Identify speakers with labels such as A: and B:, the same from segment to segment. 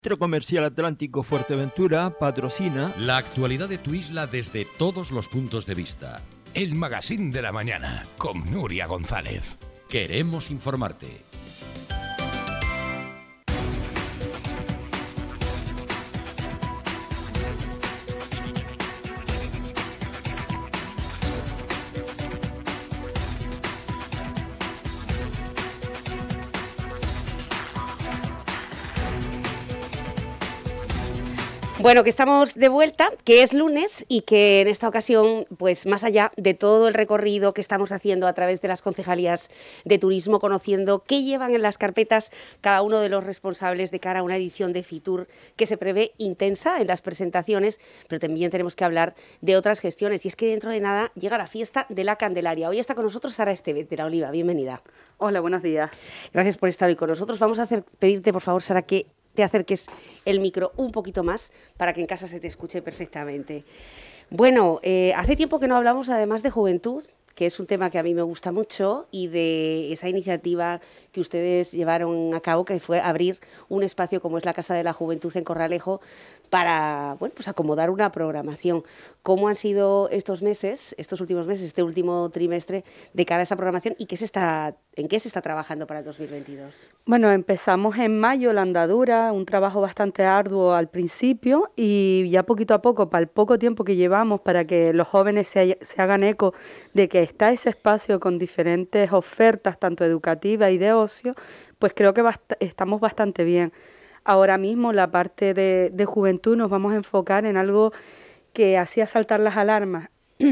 A: Centro Comercial Atlántico Fuerteventura patrocina
B: la actualidad de tu isla desde todos los puntos de vista.
C: El Magazín de la Mañana con Nuria González.
B: Queremos informarte.
D: Bueno, que estamos de vuelta, que es lunes y que en esta ocasión, pues más allá de todo el recorrido que estamos haciendo a través de las concejalías de turismo, conociendo qué llevan en las carpetas cada uno de los responsables de cara a una edición de Fitur que se prevé intensa en las presentaciones, pero también tenemos que hablar de otras gestiones. Y es que dentro de nada llega la fiesta de la Candelaria. Hoy está con nosotros Sara Estevez de La Oliva. Bienvenida.
E: Hola, buenos días.
D: Gracias por estar hoy con nosotros. Vamos a pedirte, por favor, Sara, que te acerques el micro un poquito más para que en casa se te escuche perfectamente. Bueno, hace tiempo que no hablamos además de juventud, que es un tema que a mí me gusta mucho, y de esa iniciativa que ustedes llevaron a cabo, que fue abrir un espacio como es la Casa de la Juventud en Corralejo para, bueno, pues acomodar una programación. ¿Cómo han sido estos meses, estos últimos meses, este último trimestre de cara a esa programación y en qué se está trabajando para el 2022?
E: Bueno, empezamos en mayo la andadura, un trabajo bastante arduo al principio y ya poquito a poco, para el poco tiempo que llevamos, para que los jóvenes se hagan eco de que está ese espacio con diferentes ofertas, tanto educativas y de ocio, pues creo que estamos bastante bien. Ahora mismo la parte de juventud nos vamos a enfocar en algo que hacía saltar las alarmas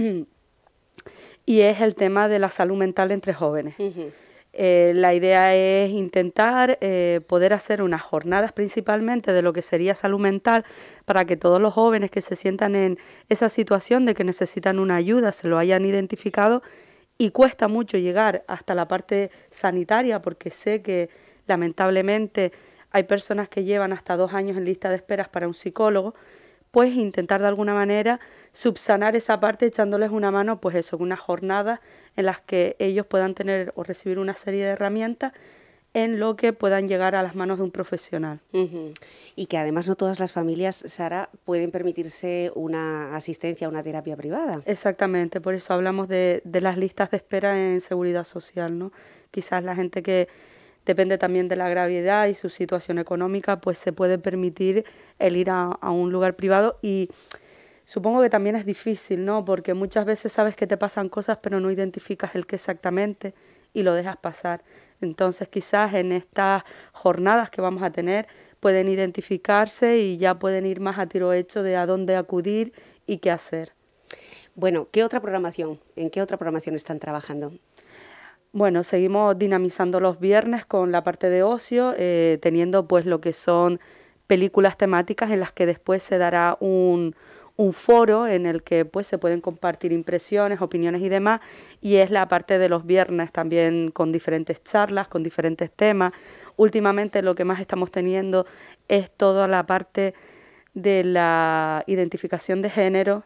E: y es el tema de la salud mental entre jóvenes.
D: Uh-huh.
E: La idea es intentar poder hacer unas jornadas principalmente de lo que sería salud mental para que todos los jóvenes que se sientan en esa situación de que necesitan una ayuda se lo hayan identificado, y cuesta mucho llegar hasta la parte sanitaria porque sé que lamentablemente hay personas que llevan hasta 2 años en lista de esperas para un psicólogo. Pues intentar de alguna manera subsanar esa parte echándoles una mano, pues eso, unas jornadas en las que ellos puedan tener o recibir una serie de herramientas en lo que puedan llegar a las manos de un profesional.
D: Uh-huh. Y que además no todas las familias, Sara, pueden permitirse una asistencia, una terapia privada.
E: Exactamente, por eso hablamos de las listas de espera en seguridad social, ¿no? Quizás la gente que depende también de la gravedad y su situación económica, pues se puede permitir el ir a un lugar privado, y supongo que también es difícil, ¿no? Porque muchas veces sabes que te pasan cosas pero no identificas el qué exactamente y lo dejas pasar. Entonces quizás en estas jornadas que vamos a tener pueden identificarse y ya pueden ir más a tiro hecho de a dónde acudir y qué hacer.
D: Bueno, ¿qué otra programación? ¿En qué otra programación están trabajando?
E: Bueno, seguimos dinamizando los viernes con la parte de ocio, teniendo pues lo que son películas temáticas en las que después se dará un foro en el que pues se pueden compartir impresiones, opiniones y demás, y es la parte de los viernes también con diferentes charlas, con diferentes temas. Últimamente lo que más estamos teniendo es toda la parte de la identificación de género,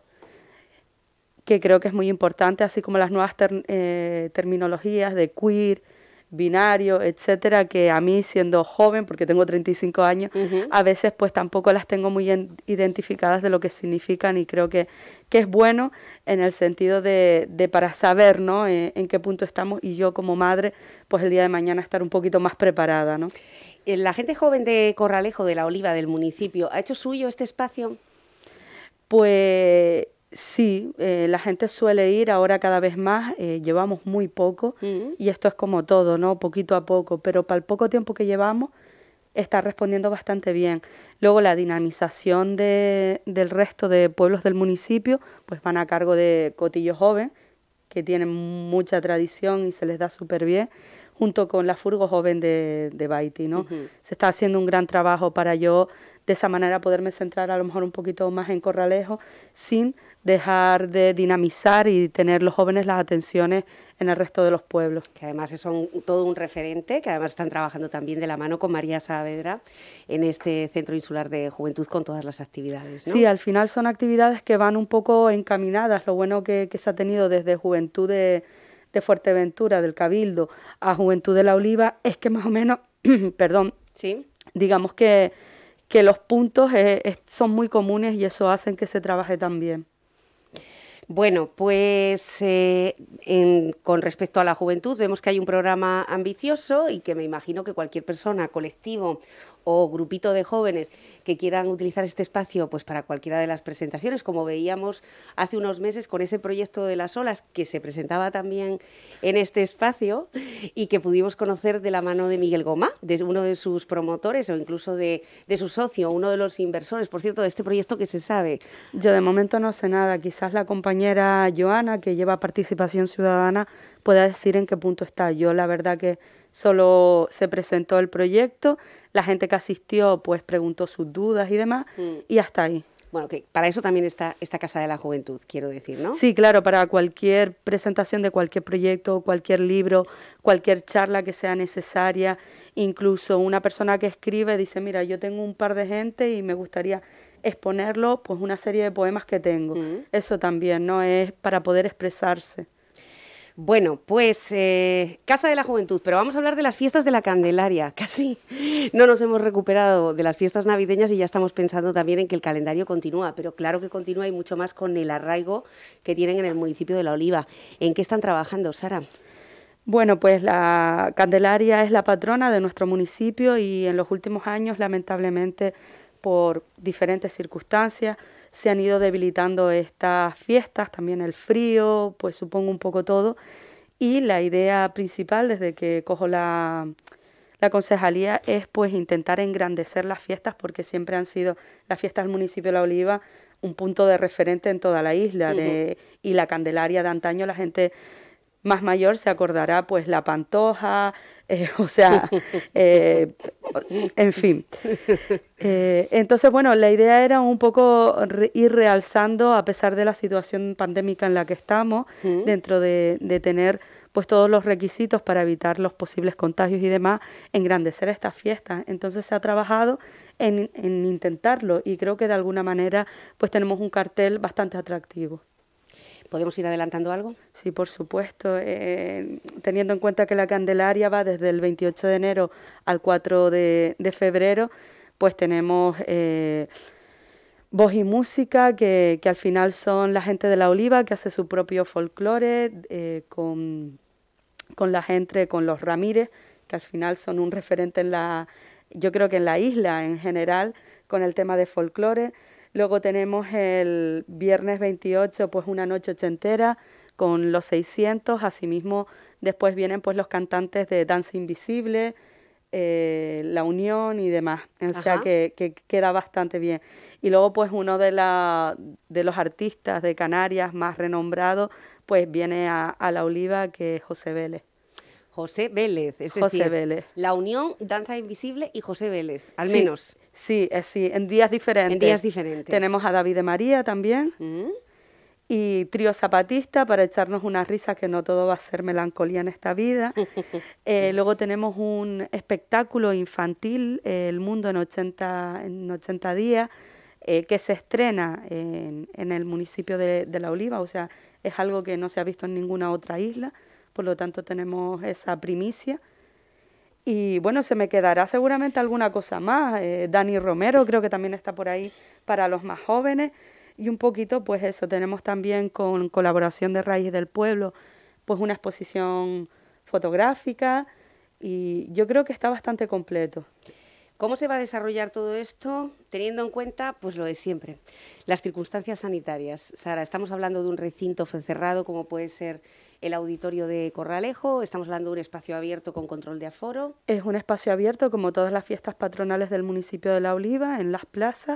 E: que creo que es muy importante, así como las nuevas terminologías de queer, binario, etcétera, que a mí, siendo joven, porque tengo 35 años,
D: Uh-huh.
E: a veces pues tampoco las tengo muy identificadas de lo que significan, y creo que es bueno en el sentido de para saber, ¿no?, en qué punto estamos, y yo como madre, pues el día de mañana estar un poquito más preparada, ¿no?
D: La gente joven de Corralejo, de La Oliva, del municipio, ¿ha hecho suyo este espacio?
E: Pues sí, la gente suele ir ahora cada vez más, llevamos muy poco,
D: Uh-huh.
E: y esto es como todo, ¿no?, poquito a poco, pero para el poco tiempo que llevamos está respondiendo bastante bien. Luego la dinamización del resto de pueblos del municipio pues van a cargo de Cotillo Joven, que tienen mucha tradición y se les da súper bien, junto con la Furgo Joven de Baiti, ¿no?
D: Uh-huh.
E: Se está haciendo un gran trabajo para yo de esa manera poderme centrar a lo mejor un poquito más en Corralejo, sin dejar de dinamizar y tener los jóvenes las atenciones en el resto de los pueblos.
D: Que además son todo un referente, que además están trabajando también de la mano con María Saavedra en este Centro Insular de Juventud con todas las actividades, ¿no?
E: Sí, al final son actividades que van un poco encaminadas. Lo bueno que se ha tenido desde Juventud de Fuerteventura, del Cabildo, a Juventud de La Oliva, es que más o menos, perdón,
D: ¿Sí?
E: digamos que que los puntos son muy comunes y eso hace que se trabaje tan bien.
D: Bueno, pues con respecto a la juventud, vemos que hay un programa ambicioso y que me imagino que cualquier persona, colectivo o grupito de jóvenes que quieran utilizar este espacio pues para cualquiera de las presentaciones, como veíamos hace unos meses con ese proyecto de las olas que se presentaba también en este espacio y que pudimos conocer de la mano de Miguel Gomá, de uno de sus promotores o incluso de su socio, uno de los inversores, por cierto, de este proyecto. ¿Que se sabe?
E: Yo de momento no sé nada, quizás la compañera Joana, que lleva Participación Ciudadana, pueda decir en qué punto está. Yo la verdad que solo se presentó el proyecto, la gente que asistió pues preguntó sus dudas y demás, y hasta ahí.
D: Bueno, que para eso también está esta Casa de la Juventud, quiero decir, ¿no?
E: Sí, claro, para cualquier presentación de cualquier proyecto, cualquier libro, cualquier charla que sea necesaria, incluso una persona que escribe dice, mira, yo tengo un par de gente y me gustaría exponerlo, pues una serie de poemas que tengo. Eso también, ¿no? Es para poder expresarse.
D: Bueno, pues Casa de la Juventud, pero vamos a hablar de las fiestas de la Candelaria. Casi no nos hemos recuperado de las fiestas navideñas y ya estamos pensando también en que el calendario continúa, pero claro que continúa y mucho más con el arraigo que tienen en el municipio de La Oliva. ¿En qué están trabajando, Sara?
E: Bueno, pues la Candelaria es la patrona de nuestro municipio y en los últimos años, lamentablemente, por diferentes circunstancias, se han ido debilitando estas fiestas, también el frío, pues supongo un poco todo. Y la idea principal desde que cojo la concejalía es pues intentar engrandecer las fiestas, porque siempre han sido las fiestas del municipio de La Oliva un punto de referente en toda la isla. Y la Candelaria de antaño, la gente más mayor se acordará pues la Pantoja, en fin. Entonces, bueno, la idea era un poco ir realzando, a pesar de la situación pandémica en la que estamos, dentro de tener pues todos los requisitos para evitar los posibles contagios y demás, engrandecer estas fiestas. Entonces se ha trabajado en intentarlo y creo que de alguna manera pues tenemos un cartel bastante atractivo.
D: ¿Podemos ir adelantando algo?
E: Sí, por supuesto. Teniendo en cuenta que la Candelaria va desde el 28 de enero al 4 de febrero, pues tenemos voz y música, que al final son la gente de La Oliva, que hace su propio folclore, con la gente, con los Ramírez, que al final son un referente yo creo que en la isla en general, con el tema de folclore. Luego tenemos el viernes 28, pues una noche ochentera con los 600. Asimismo, después vienen pues los cantantes de Danza Invisible, La Unión y demás. O sea que queda bastante bien. Y luego pues uno de los artistas de Canarias más renombrados, pues viene a La Oliva, que es José Vélez.
D: José Vélez, es
E: José
D: decir,
E: Vélez.
D: La Unión, Danza Invisible y José Vélez, al menos.
E: Sí, en días diferentes.
D: En días diferentes.
E: Tenemos a David de María también. Y Trío Zapatista, para echarnos una risa, que no todo va a ser melancolía en esta vida. Luego tenemos un espectáculo infantil, El Mundo en 80 días, que se estrena en el municipio de La Oliva. O sea, es algo que no se ha visto en ninguna otra isla. Por lo tanto, tenemos esa primicia. Y bueno, se me quedará seguramente alguna cosa más. Dani Romero creo que también está por ahí para los más jóvenes. Y un poquito, pues eso, tenemos también con colaboración de Raíz del Pueblo, pues una exposición fotográfica y yo creo que está bastante completo.
D: ¿Cómo se va a desarrollar todo esto teniendo en cuenta pues lo de siempre, las circunstancias sanitarias? Sara, estamos hablando de un recinto cerrado como puede ser el auditorio de Corralejo, estamos hablando de un espacio abierto con control de aforo.
E: Es un espacio abierto como todas las fiestas patronales del municipio de La Oliva, en las plazas.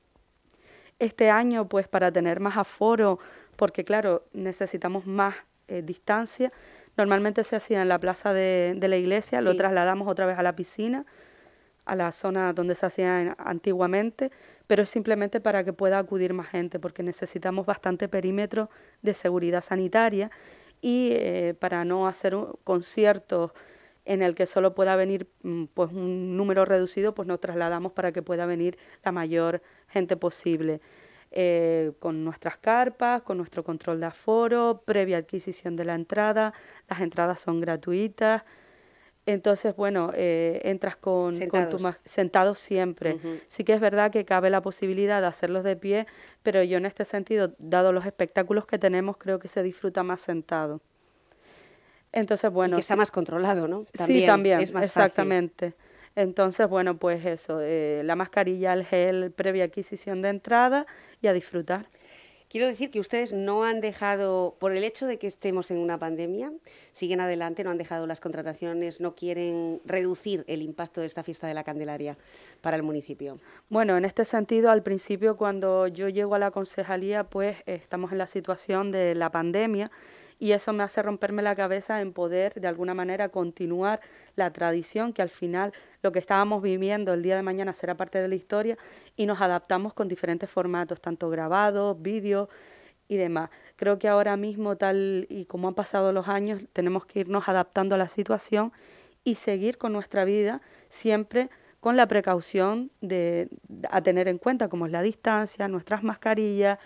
E: Este año, pues para tener más aforo, porque claro, necesitamos más distancia, normalmente se hacía en la plaza de la iglesia, lo trasladamos otra vez a la piscina, a la zona donde se hacía antiguamente, pero es simplemente para que pueda acudir más gente, porque necesitamos bastante perímetro de seguridad sanitaria y para no hacer conciertos en el que solo pueda venir pues un número reducido, pues nos trasladamos para que pueda venir la mayor gente posible. Con nuestras carpas, con nuestro control de aforo, previa adquisición de la entrada, las entradas son gratuitas. Entonces, bueno, entras con
D: Sentados.
E: sentado siempre.
D: Ujú.
E: Sí que es verdad que cabe la posibilidad de hacerlos de pie, pero yo en este sentido, dado los espectáculos que tenemos, creo que se disfruta más sentado. Entonces,
D: Y que
E: bueno,
D: está
E: sí,
D: más controlado, ¿no?
E: sí,
D: También
E: también,
D: es más fácil.
E: exactamente. Entonces, bueno, pues eso, la mascarilla, el gel, previa adquisición de entrada y a disfrutar.
D: Quiero decir que ustedes no han dejado, por el hecho de que estemos en una pandemia, siguen adelante, no han dejado las contrataciones, no quieren reducir el impacto de esta fiesta de la Candelaria para el municipio.
E: Bueno, en este sentido, al principio, cuando yo llego a la concejalía, pues estamos en la situación de la pandemia y eso me hace romperme la cabeza en poder, de alguna manera, continuar la tradición, que al final lo que estábamos viviendo el día de mañana será parte de la historia y nos adaptamos con diferentes formatos, tanto grabados, vídeos y demás. Creo que ahora mismo, tal y como han pasado los años, tenemos que irnos adaptando a la situación y seguir con nuestra vida siempre con la precaución a tener en cuenta, como es la distancia, nuestras mascarillas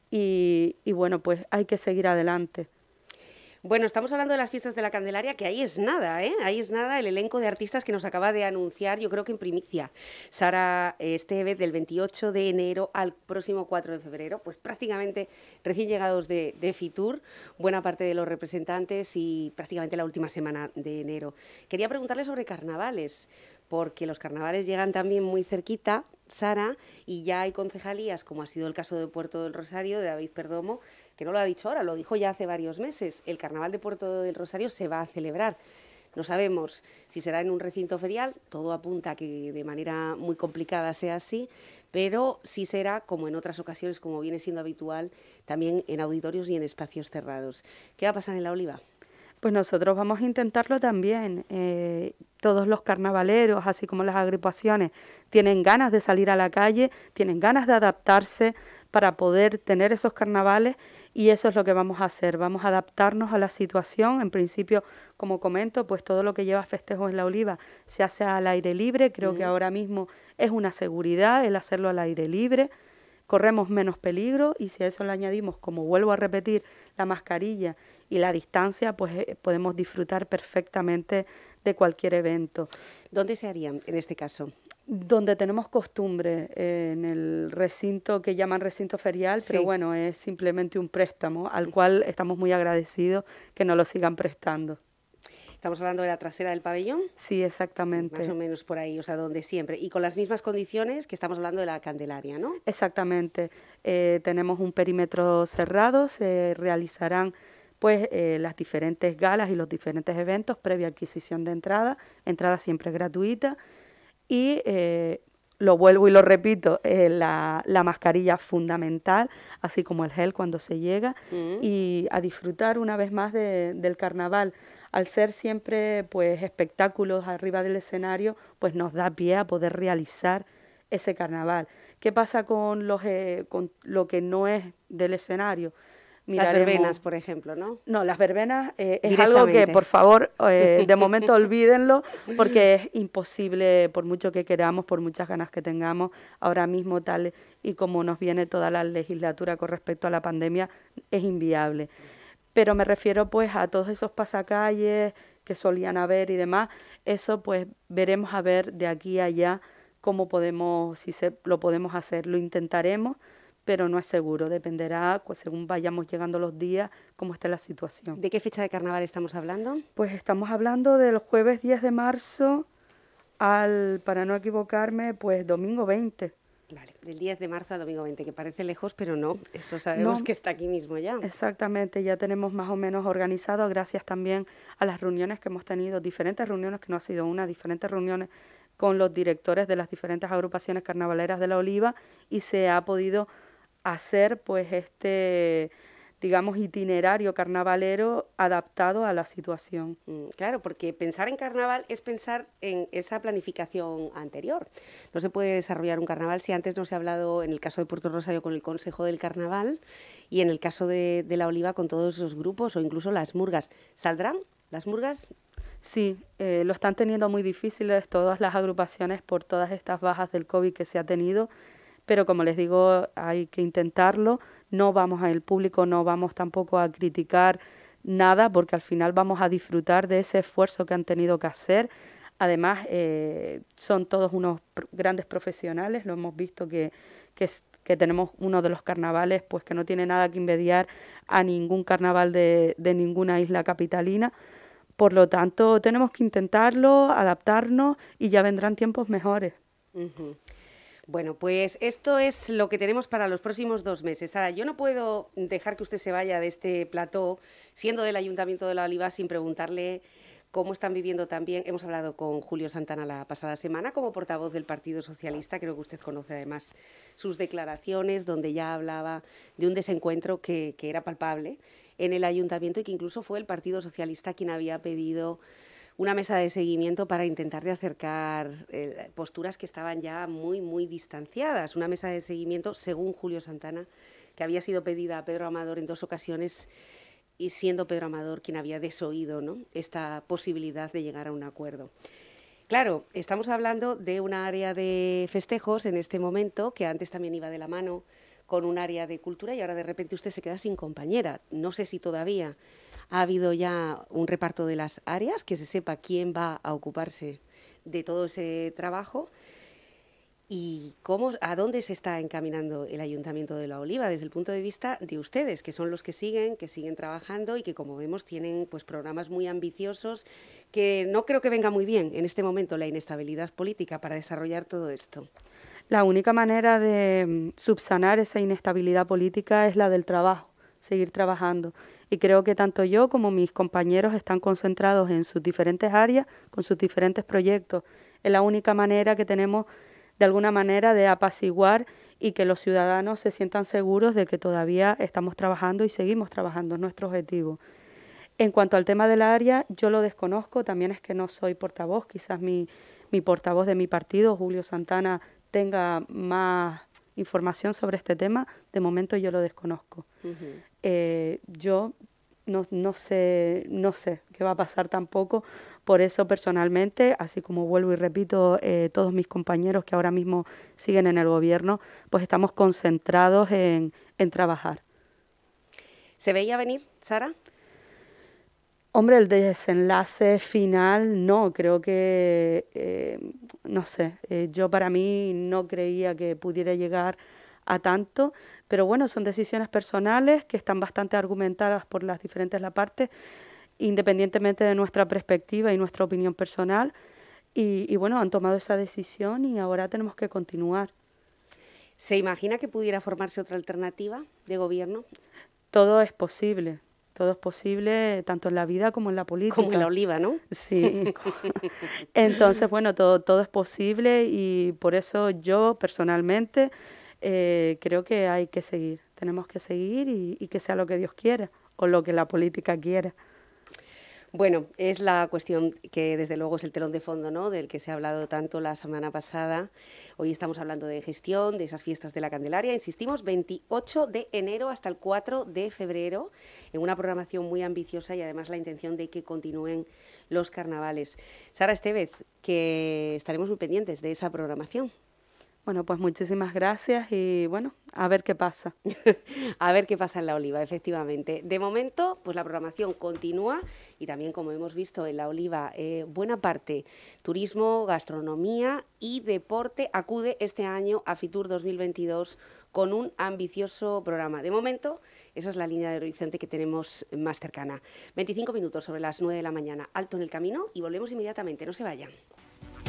E: y bueno, pues hay que seguir adelante.
D: Bueno, estamos hablando de las fiestas de la Candelaria, que ahí es nada, ¿eh? Ahí es nada el elenco de artistas que nos acaba de anunciar, yo creo que en primicia, Sara Estevez, del 28 de enero al próximo 4 de febrero, pues prácticamente recién llegados de Fitur, buena parte de los representantes y prácticamente la última semana de enero. Quería preguntarle sobre carnavales, porque los carnavales llegan también muy cerquita, Sara, y ya hay concejalías, como ha sido el caso de Puerto del Rosario, de David Perdomo, que no lo ha dicho ahora, lo dijo ya hace varios meses. El Carnaval de Puerto del Rosario se va a celebrar. No sabemos si será en un recinto ferial, todo apunta a que de manera muy complicada sea así, pero sí será, como en otras ocasiones, como viene siendo habitual, también en auditorios y en espacios cerrados. ¿Qué va a pasar en La Oliva?
E: Pues nosotros vamos a intentarlo también. Todos los carnavaleros, así como las agrupaciones, tienen ganas de salir a la calle, tienen ganas de adaptarse para poder tener esos carnavales y eso es lo que vamos a hacer. Vamos a adaptarnos a la situación. En principio, como comento, pues todo lo que lleva festejos en La Oliva se hace al aire libre. Creo que ahora mismo es una seguridad el hacerlo al aire libre. Corremos menos peligro y si a eso le añadimos, como vuelvo a repetir, la mascarilla y la distancia, pues podemos disfrutar perfectamente de cualquier evento.
D: ¿Dónde se harían en este caso?
E: Donde tenemos costumbre, en el recinto que llaman recinto ferial, pero
D: Sí.
E: bueno, es simplemente un préstamo al cual estamos muy agradecidos que nos lo sigan prestando.
D: Estamos hablando de la trasera del pabellón,
E: Sí, exactamente.
D: más o menos por ahí, o sea, donde siempre. Y con las mismas condiciones que estamos hablando de la Candelaria, ¿no?
E: Exactamente. Tenemos un perímetro cerrado, se realizarán pues las diferentes galas y los diferentes eventos previa adquisición de entrada siempre gratuita y lo vuelvo y lo repito, la mascarilla fundamental, así como el gel cuando se llega y a disfrutar una vez más del carnaval. Al ser siempre pues espectáculos arriba del escenario, pues nos da pie a poder realizar ese carnaval. ¿Qué pasa con con lo que no es del escenario?
D: Las verbenas, por ejemplo, ¿no?
E: No, las verbenas es algo que, por favor, de momento olvídenlo, porque es imposible, por mucho que queramos, por muchas ganas que tengamos, ahora mismo tal y como nos viene toda la legislatura con respecto a la pandemia, es inviable. Pero me refiero pues a todos esos pasacalles que solían haber y demás, eso pues veremos a ver de aquí a allá cómo podemos, lo podemos hacer, lo intentaremos, pero no es seguro, dependerá, pues, según vayamos llegando los días, cómo esté la situación.
D: ¿De qué fecha de carnaval estamos hablando?
E: Pues estamos hablando del jueves 10 de marzo al, para no equivocarme, pues domingo 20.
D: Vale, del 10 de marzo al domingo 20, que parece lejos, pero no, eso sabemos
E: No,
D: que está aquí mismo ya.
E: exactamente, ya tenemos más o menos organizado, gracias también a las reuniones que hemos tenido, diferentes reuniones, que no ha sido una, diferentes reuniones con los directores de las diferentes agrupaciones carnavaleras de La Oliva y se ha podido hacer pues digamos, itinerario carnavalero adaptado a la situación.
D: Claro, porque pensar en carnaval es pensar en esa planificación anterior. No se puede desarrollar un carnaval si antes no se ha hablado, en el caso de Puerto Rosario, con el Consejo del Carnaval y en el caso de La Oliva con todos esos grupos o incluso las murgas. ¿Saldrán las murgas?
E: Sí, lo están teniendo muy difíciles todas las agrupaciones por todas estas bajas del COVID que se ha tenido, pero como les digo, hay que intentarlo. No vamos el público, no vamos tampoco a criticar nada, porque al final vamos a disfrutar de ese esfuerzo que han tenido que hacer. Además, son todos unos grandes profesionales, lo hemos visto que tenemos uno de los carnavales pues que no tiene nada que envidiar a ningún carnaval de ninguna isla capitalina. Por lo tanto, tenemos que intentarlo, adaptarnos y ya vendrán tiempos mejores.
D: Uh-huh. Bueno, pues esto es lo que tenemos para los próximos 2 meses. Sara, yo no puedo dejar que usted se vaya de este plató, siendo del Ayuntamiento de La Oliva, sin preguntarle cómo están viviendo también. Hemos hablado con Julio Santana la pasada semana como portavoz del Partido Socialista. Creo que usted conoce además sus declaraciones, donde ya hablaba de un desencuentro que era palpable en el Ayuntamiento y que incluso fue el Partido Socialista quien había pedido una mesa de seguimiento para intentar de acercar posturas que estaban ya muy, muy distanciadas. Una mesa de seguimiento, según Julio Santana, que había sido pedida a Pedro Amador en 2 ocasiones y siendo Pedro Amador quien había desoído, ¿no?, esta posibilidad de llegar a un acuerdo. Claro, estamos hablando de un área de festejos en este momento, que antes también iba de la mano con un área de cultura y ahora de repente usted se queda sin compañera. No sé si todavía ha habido ya un reparto de las áreas, que se sepa quién va a ocuparse de todo ese trabajo y a dónde se está encaminando el Ayuntamiento de La Oliva desde el punto de vista de ustedes, que son los que siguen trabajando y que, como vemos, tienen pues programas muy ambiciosos, que no creo que venga muy bien en este momento la inestabilidad política para desarrollar todo esto.
E: La única manera de subsanar esa inestabilidad política es la del trabajo, seguir trabajando. Y creo que tanto yo como mis compañeros están concentrados en sus diferentes áreas, con sus diferentes proyectos. Es la única manera que tenemos, de alguna manera, de apaciguar y que los ciudadanos se sientan seguros de que todavía estamos trabajando y seguimos trabajando, es nuestro objetivo. En cuanto al tema del área, yo lo desconozco, también es que no soy portavoz, quizás mi portavoz de mi partido, Julio Santana, tenga más información sobre este tema. De momento yo lo desconozco. Yo no sé qué va a pasar tampoco. Por eso personalmente, así como vuelvo y repito, todos mis compañeros que ahora mismo siguen en el gobierno, pues estamos concentrados en trabajar.
D: ¿Se veía venir, Sara?
E: Hombre, el desenlace final no, creo que, no sé, yo para mí no creía que pudiera llegar a tanto, pero bueno, son decisiones personales que están bastante argumentadas por las diferentes partes, independientemente de nuestra perspectiva y nuestra opinión personal, y bueno, han tomado esa decisión y ahora tenemos que continuar.
D: ¿Se imagina que pudiera formarse otra alternativa de gobierno?
E: Todo es posible. Todo es posible, tanto en la vida como en la política.
D: Como en La Oliva, ¿no?
E: Sí. Entonces, bueno, todo es posible y por eso yo personalmente creo que hay que seguir. Tenemos que seguir y que sea lo que Dios quiera o lo que la política quiera.
D: Bueno, es la cuestión que desde luego es el telón de fondo, ¿no?, del que se ha hablado tanto la semana pasada. Hoy estamos hablando de gestión, de esas fiestas de la Candelaria. Insistimos, 28 de enero hasta el 4 de febrero, en una programación muy ambiciosa y además la intención de que continúen los carnavales. Sara Estévez, que estaremos muy pendientes de esa programación.
E: Bueno, pues muchísimas gracias y bueno, a ver qué pasa.
D: A ver qué pasa en La Oliva, efectivamente. De momento, pues la programación continúa y también, como hemos visto en La Oliva, buena parte turismo, gastronomía y deporte acude este año a Fitur 2022 con un ambicioso programa. De momento, esa es la línea de horizonte que tenemos más cercana. 25 minutos sobre las 9 de la mañana, alto en el camino y volvemos inmediatamente, no se vayan.